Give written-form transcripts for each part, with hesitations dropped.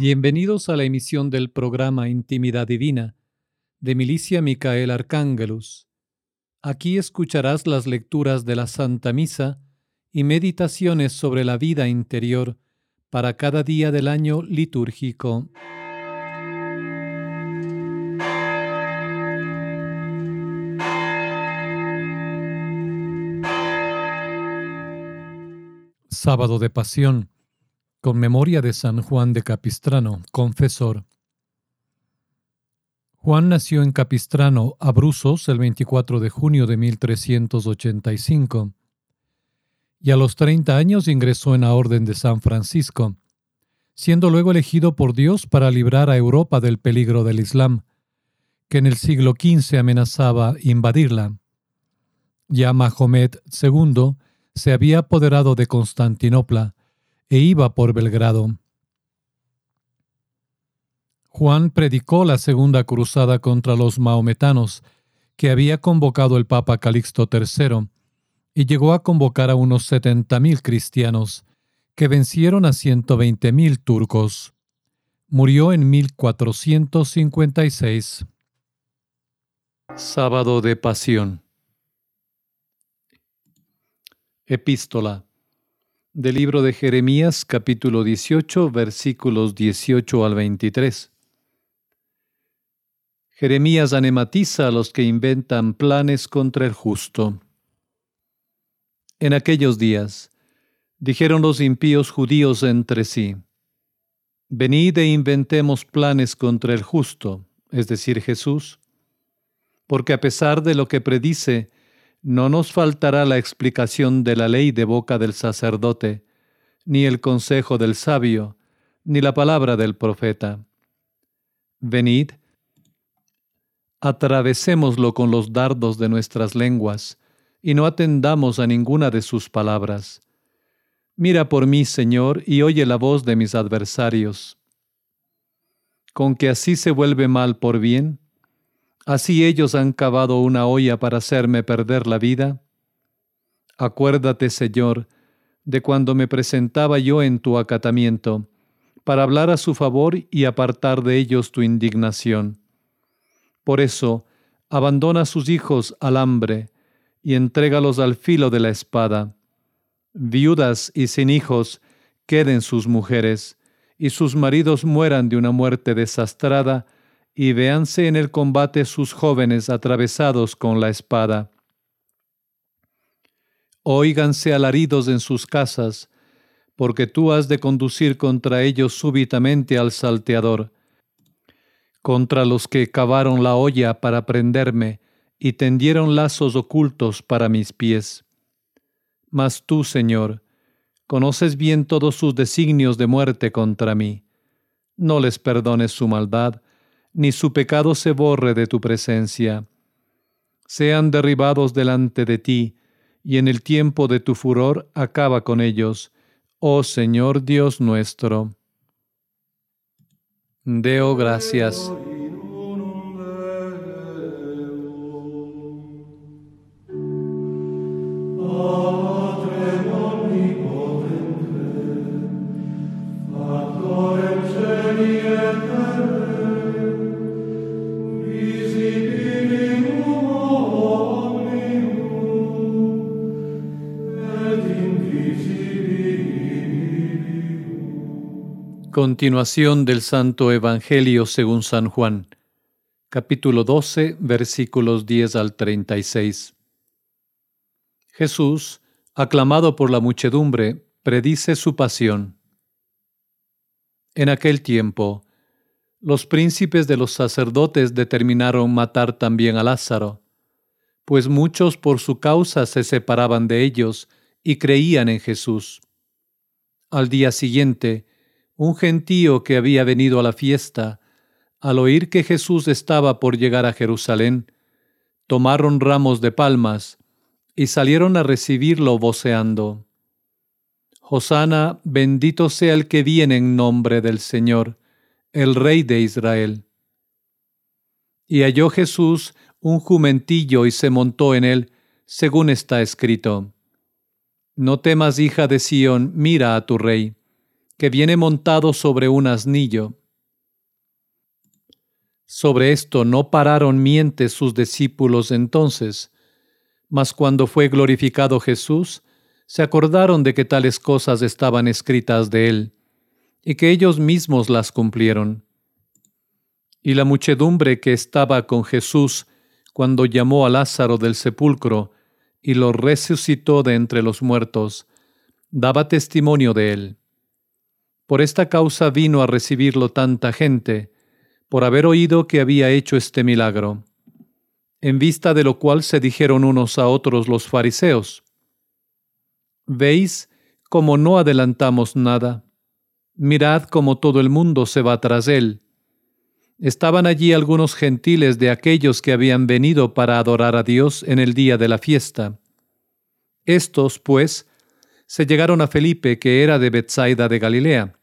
Bienvenidos a la emisión del programa Intimidad Divina de Milicia Micael Arcángelus. Aquí escucharás las lecturas de la Santa Misa y meditaciones sobre la vida interior para cada día del año litúrgico. Sábado de Pasión, con memoria de San Juan de Capistrano, confesor. Juan nació en Capistrano, Abruzos, el 24 de junio de 1385, y a los 30 años ingresó en la Orden de San Francisco, siendo luego elegido por Dios para librar a Europa del peligro del Islam, que en el siglo XV amenazaba invadirla. Ya Mahomet II se había apoderado de Constantinopla e iba por Belgrado. Juan predicó la segunda cruzada contra los mahometanos que había convocado el Papa Calixto III y llegó a convocar a unos 70.000 cristianos que vencieron a 120.000 turcos. Murió en 1456. Sábado de Pasión. Epístola del libro de Jeremías, capítulo 18, versículos 18 al 23. Jeremías anematiza a los que inventan planes contra el justo. En aquellos días, dijeron los impíos judíos entre sí: venid e inventemos planes contra el justo, es decir, Jesús, porque a pesar de lo que predice, no nos faltará la explicación de la ley de boca del sacerdote, ni el consejo del sabio, ni la palabra del profeta. Venid, atravesémoslo con los dardos de nuestras lenguas, y no atendamos a ninguna de sus palabras. Mira por mí, Señor, y oye la voz de mis adversarios. ¿Con que así se vuelve mal por bien? ¿Así ellos han cavado una hoya para hacerme perder la vida? Acuérdate, Señor, de cuando me presentaba yo en tu acatamiento, para hablar a su favor y apartar de ellos tu indignación. Por eso, abandona a sus hijos al hambre y entrégalos al filo de la espada. Viudas y sin hijos queden sus mujeres, y sus maridos mueran de una muerte desastrada, y véanse en el combate sus jóvenes atravesados con la espada. Óiganse alaridos en sus casas, porque tú has de conducir contra ellos súbitamente al salteador, contra los que cavaron la hoya para prenderme y tendieron lazos ocultos para mis pies. Mas tú, Señor, conoces bien todos sus designios de muerte contra mí. No les perdones su maldad, ni su pecado se borre de tu presencia. Sean derribados delante de ti, y en el tiempo de tu furor acaba con ellos, oh Señor Dios nuestro. Deo gracias. Continuación del Santo Evangelio según San Juan, capítulo 12, versículos 10 al 36. Jesús, aclamado por la muchedumbre, predice su pasión. En aquel tiempo, los príncipes de los sacerdotes determinaron matar también a Lázaro, pues muchos por su causa se separaban de ellos y creían en Jesús. Al día siguiente, un gentío que había venido a la fiesta, al oír que Jesús estaba por llegar a Jerusalén, tomaron ramos de palmas y salieron a recibirlo voceando: Hosana, bendito sea el que viene en nombre del Señor, el Rey de Israel. Y halló Jesús un jumentillo y se montó en él, según está escrito: No temas, hija de Sión, mira a tu rey. que viene montado sobre un asnillo. Sobre esto no pararon mientes sus discípulos entonces, mas cuando fue glorificado Jesús, se acordaron de que tales cosas estaban escritas de él, y que ellos mismos las cumplieron. Y la muchedumbre que estaba con Jesús cuando llamó a Lázaro del sepulcro y lo resucitó de entre los muertos, daba testimonio de él. Por esta causa vino a recibirlo tanta gente, por haber oído que había hecho este milagro. En vista de lo cual se dijeron unos a otros los fariseos: ¿Veis cómo no adelantamos nada? Mirad cómo todo el mundo se va tras él. Estaban allí algunos gentiles de aquellos que habían venido para adorar a Dios en el día de la fiesta. Estos, pues, se llegaron a Felipe, que era de Betsaida de Galilea,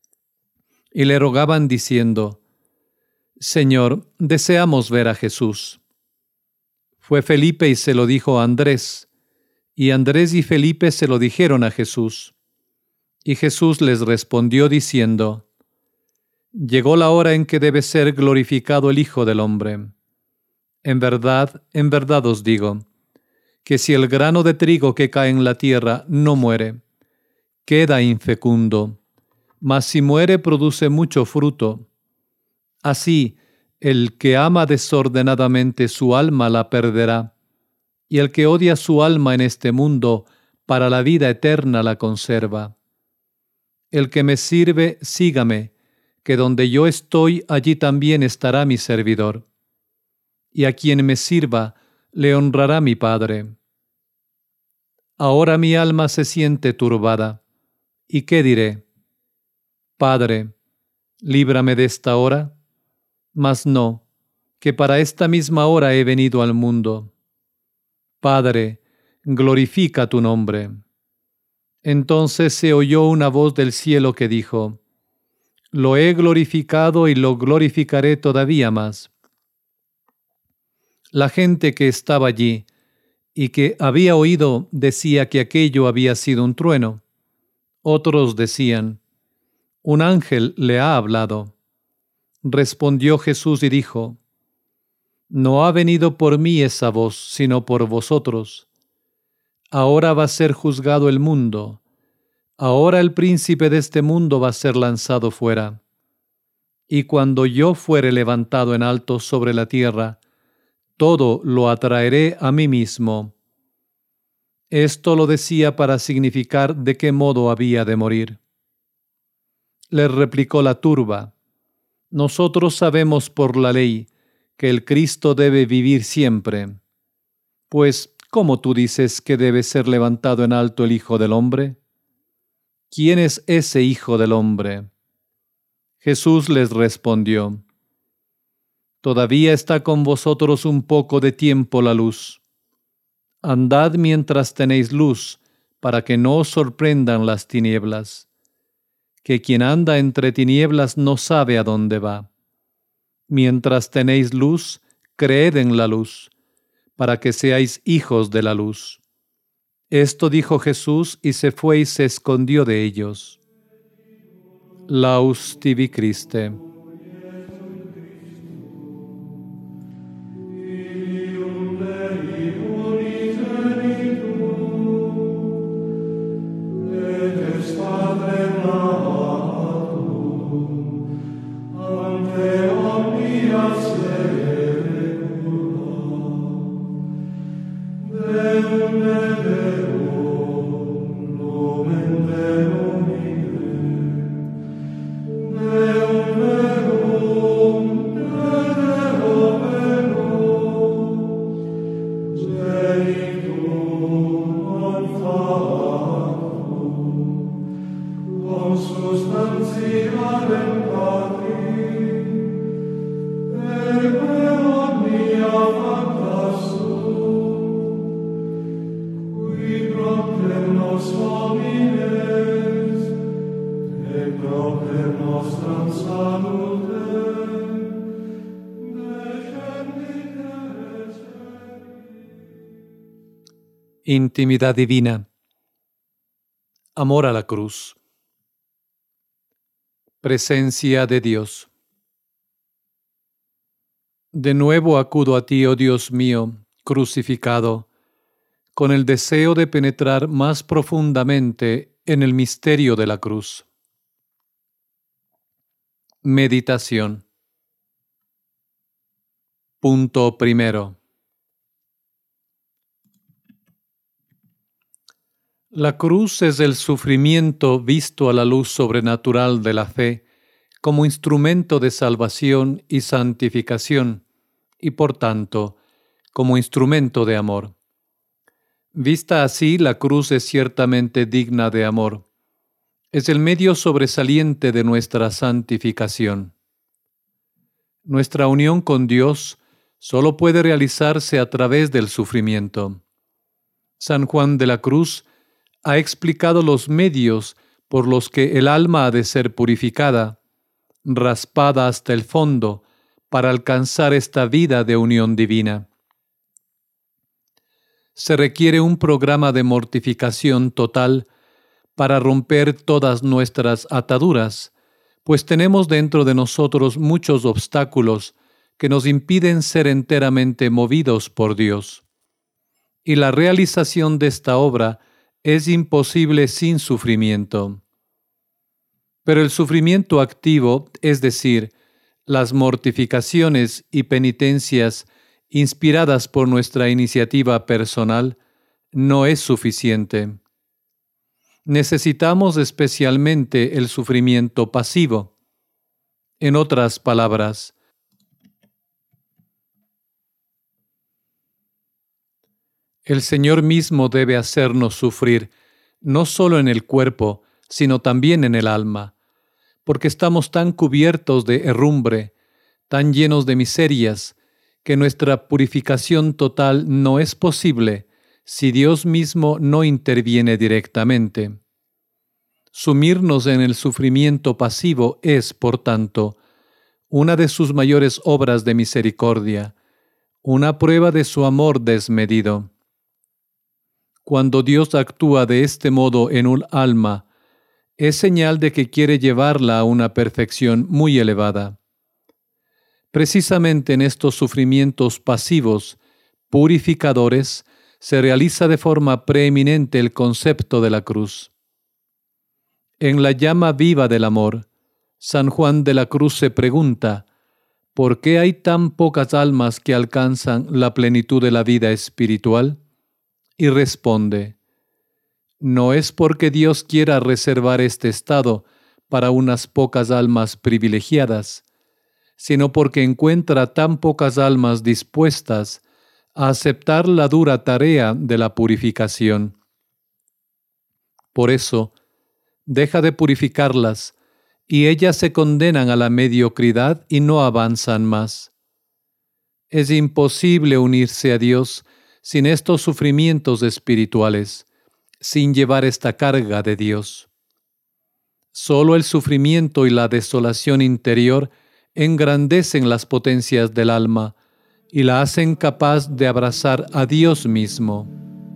y le rogaban diciendo: Señor, deseamos ver a Jesús. Fue Felipe y se lo dijo a Andrés, y Andrés y Felipe se lo dijeron a Jesús. Y Jesús les respondió diciendo: Llegó la hora en que debe ser glorificado el Hijo del Hombre. En verdad os digo, que si el grano de trigo que cae en la tierra no muere, queda infecundo, mas si muere produce mucho fruto. Así, el que ama desordenadamente su alma la perderá, y el que odia su alma en este mundo, para la vida eterna la conserva. El que me sirve, sígame, que donde yo estoy, allí también estará mi servidor. Y a quien me sirva, le honrará mi Padre. Ahora mi alma se siente turbada. ¿Y qué diré? Padre, líbrame de esta hora. Mas no, que para esta misma hora he venido al mundo. Padre, glorifica tu nombre. Entonces se oyó una voz del cielo que dijo: Lo he glorificado y lo glorificaré todavía más. La gente que estaba allí y que había oído decía que aquello había sido un trueno. Otros decían: Un ángel le ha hablado. Respondió Jesús y dijo: No ha venido por mí esa voz, sino por vosotros. Ahora va a ser juzgado el mundo. Ahora el príncipe de este mundo va a ser lanzado fuera. Y cuando yo fuere levantado en alto sobre la tierra, todo lo atraeré a mí mismo. Esto lo decía para significar de qué modo había de morir. Les replicó la turba: Nosotros sabemos por la ley que el Cristo debe vivir siempre. Pues, ¿cómo tú dices que debe ser levantado en alto el Hijo del Hombre? ¿Quién es ese Hijo del Hombre? Jesús les respondió: Todavía está con vosotros un poco de tiempo la luz. Andad mientras tenéis luz, para que no os sorprendan las tinieblas. Que quien anda entre tinieblas no sabe a dónde va. Mientras tenéis luz, creed en la luz, para que seáis hijos de la luz. Esto dijo Jesús y se fue y se escondió de ellos. Laus tibi Christe. Intimidad divina. Amor a la cruz. Presencia de Dios. De nuevo acudo a ti, oh Dios mío, crucificado, con el deseo de penetrar más profundamente en el misterio de la cruz. Meditación. Punto primero. La cruz es el sufrimiento visto a la luz sobrenatural de la fe como instrumento de salvación y santificación, y por tanto, como instrumento de amor. Vista así, la cruz es ciertamente digna de amor. Es el medio sobresaliente de nuestra santificación. Nuestra unión con Dios solo puede realizarse a través del sufrimiento. San Juan de la Cruz ha explicado los medios por los que el alma ha de ser purificada, raspada hasta el fondo, para alcanzar esta vida de unión divina. Se requiere un programa de mortificación total para romper todas nuestras ataduras, pues tenemos dentro de nosotros muchos obstáculos que nos impiden ser enteramente movidos por Dios. Y la realización de esta obra es imposible sin sufrimiento. Pero el sufrimiento activo, es decir, las mortificaciones y penitencias inspiradas por nuestra iniciativa personal, no es suficiente. Necesitamos especialmente el sufrimiento pasivo. En otras palabras, el Señor mismo debe hacernos sufrir, no solo en el cuerpo, sino también en el alma, porque estamos tan cubiertos de herrumbre, tan llenos de miserias, que nuestra purificación total no es posible si Dios mismo no interviene directamente. Sumirnos en el sufrimiento pasivo es, por tanto, una de sus mayores obras de misericordia, una prueba de su amor desmedido. Cuando Dios actúa de este modo en un alma, es señal de que quiere llevarla a una perfección muy elevada. Precisamente en estos sufrimientos pasivos, purificadores, se realiza de forma preeminente el concepto de la cruz. En la llama viva del amor, San Juan de la Cruz se pregunta, ¿por qué hay tan pocas almas que alcanzan la plenitud de la vida espiritual? Y responde, no es porque Dios quiera reservar este estado para unas pocas almas privilegiadas, sino porque encuentra tan pocas almas dispuestas a aceptar la dura tarea de la purificación. Por eso, deja de purificarlas, y ellas se condenan a la mediocridad y no avanzan más. Es imposible unirse a Dios sin estos sufrimientos espirituales, sin llevar esta carga de Dios. Solo el sufrimiento y la desolación interior engrandecen las potencias del alma y la hacen capaz de abrazar a Dios mismo.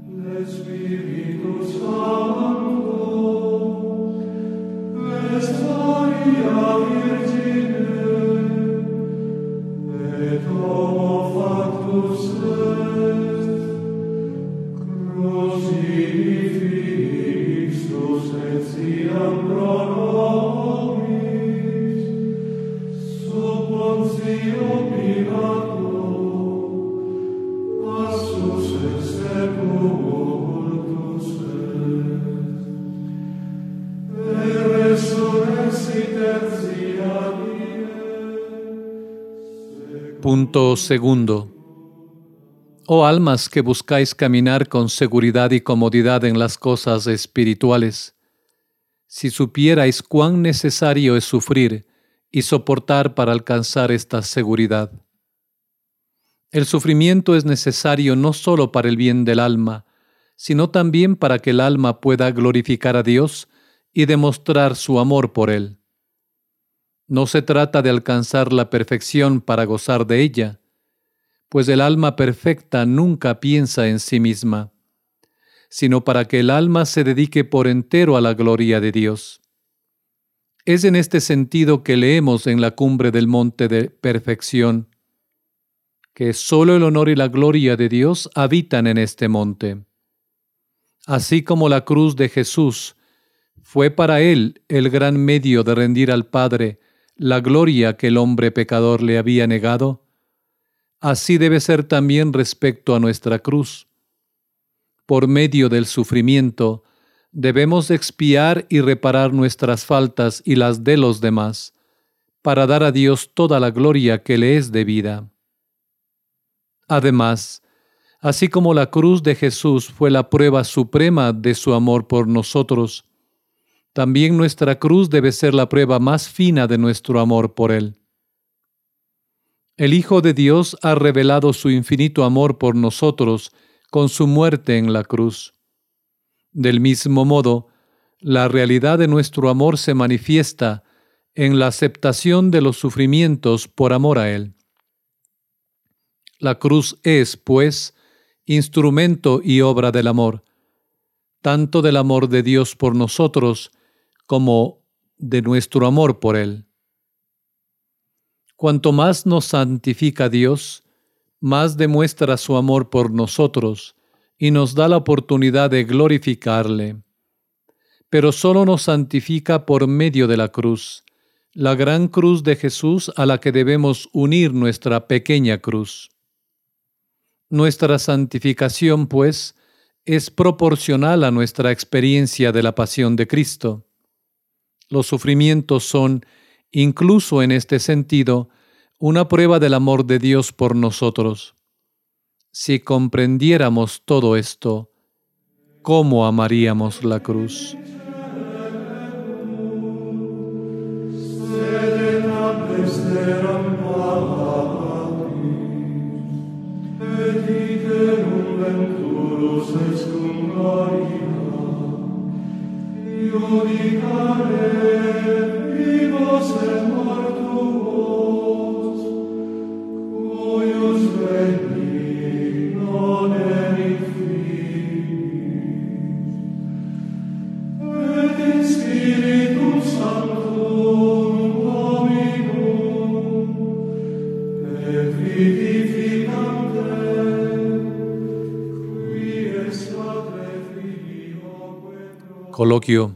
Punto segundo. Oh almas que buscáis caminar con seguridad y comodidad en las cosas espirituales, si supierais cuán necesario es sufrir y soportar para alcanzar esta seguridad. El sufrimiento es necesario no solo para el bien del alma, sino también para que el alma pueda glorificar a Dios y demostrar su amor por Él. No se trata de alcanzar la perfección para gozar de ella, pues el alma perfecta nunca piensa en sí misma, sino para que el alma se dedique por entero a la gloria de Dios. Es en este sentido que leemos en la cumbre del monte de perfección que solo el honor y la gloria de Dios habitan en este monte. Así como la cruz de Jesús fue para él el gran medio de rendir al Padre la gloria que el hombre pecador le había negado, así debe ser también respecto a nuestra cruz. Por medio del sufrimiento, debemos expiar y reparar nuestras faltas y las de los demás, para dar a Dios toda la gloria que le es debida. Además, así como la cruz de Jesús fue la prueba suprema de su amor por nosotros, también nuestra cruz debe ser la prueba más fina de nuestro amor por Él. El Hijo de Dios ha revelado su infinito amor por nosotros con su muerte en la cruz. Del mismo modo, la realidad de nuestro amor se manifiesta en la aceptación de los sufrimientos por amor a Él. La cruz es, pues, instrumento y obra del amor, tanto del amor de Dios por nosotros como de nuestro amor por Él. Cuanto más nos santifica Dios, más demuestra su amor por nosotros y nos da la oportunidad de glorificarle. Pero solo nos santifica por medio de la cruz, la gran cruz de Jesús a la que debemos unir nuestra pequeña cruz. Nuestra santificación, pues, es proporcional a nuestra experiencia de la pasión de Cristo. Los sufrimientos son, incluso en este sentido, una prueba del amor de Dios por nosotros. Si comprendiéramos todo esto, ¿cómo amaríamos la cruz? Coloquio.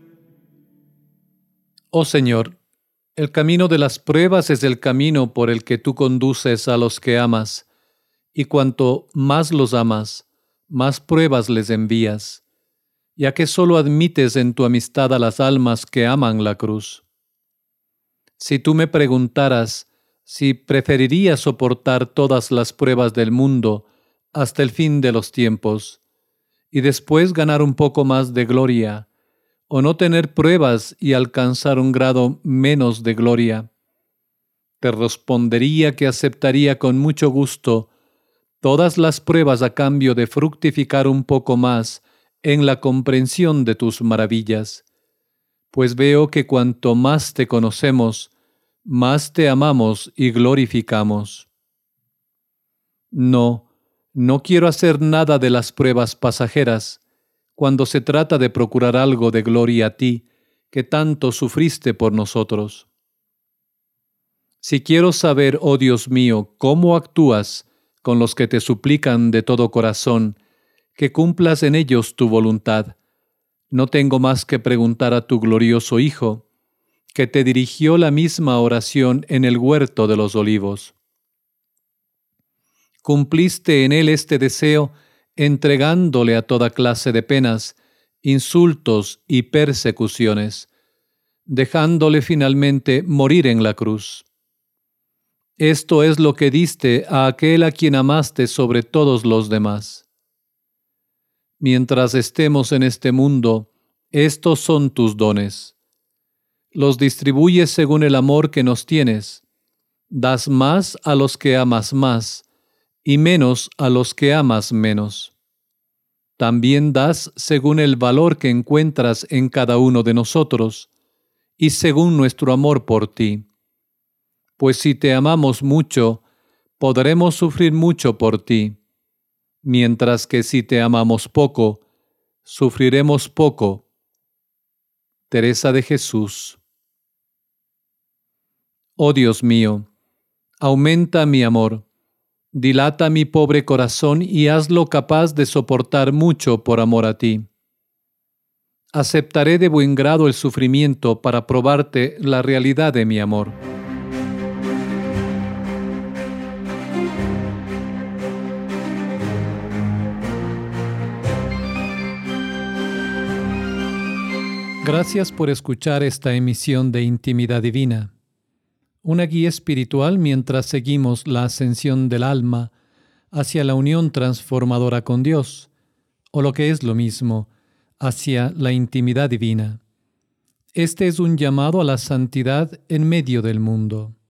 Oh Señor, el camino de las pruebas es el camino por el que tú conduces a los que amas, y cuanto más los amas, más pruebas les envías, ya que solo admites en tu amistad a las almas que aman la cruz. Si tú me preguntaras si preferiría soportar todas las pruebas del mundo hasta el fin de los tiempos, y después ganar un poco más de gloria, o no tener pruebas y alcanzar un grado menos de gloria, te respondería que aceptaría con mucho gusto todas las pruebas a cambio de fructificar un poco más en la comprensión de tus maravillas, pues veo que cuanto más te conocemos, más te amamos y glorificamos. No quiero hacer nada de las pruebas pasajeras, cuando se trata de procurar algo de gloria a ti, que tanto sufriste por nosotros. Si quiero saber, oh Dios mío, cómo actúas con los que te suplican de todo corazón, que cumplas en ellos tu voluntad, no tengo más que preguntar a tu glorioso Hijo, que te dirigió la misma oración en el huerto de los olivos. Cumpliste en él este deseo entregándole a toda clase de penas, insultos y persecuciones, dejándole finalmente morir en la cruz. Esto es lo que diste a aquel a quien amaste sobre todos los demás. Mientras estemos en este mundo, estos son tus dones. Los distribuyes según el amor que nos tienes. Das más a los que amas más, y menos a los que amas menos. También das según el valor que encuentras en cada uno de nosotros, y según nuestro amor por ti. Pues si te amamos mucho, podremos sufrir mucho por ti, mientras que si te amamos poco, sufriremos poco. Teresa de Jesús. Oh Dios mío, aumenta mi amor, dilata mi pobre corazón y hazlo capaz de soportar mucho por amor a ti. Aceptaré de buen grado el sufrimiento para probarte la realidad de mi amor. Gracias por escuchar esta emisión de Intimidad Divina, una guía espiritual mientras seguimos la ascensión del alma hacia la unión transformadora con Dios, o lo que es lo mismo, hacia la intimidad divina. Este es un llamado a la santidad en medio del mundo.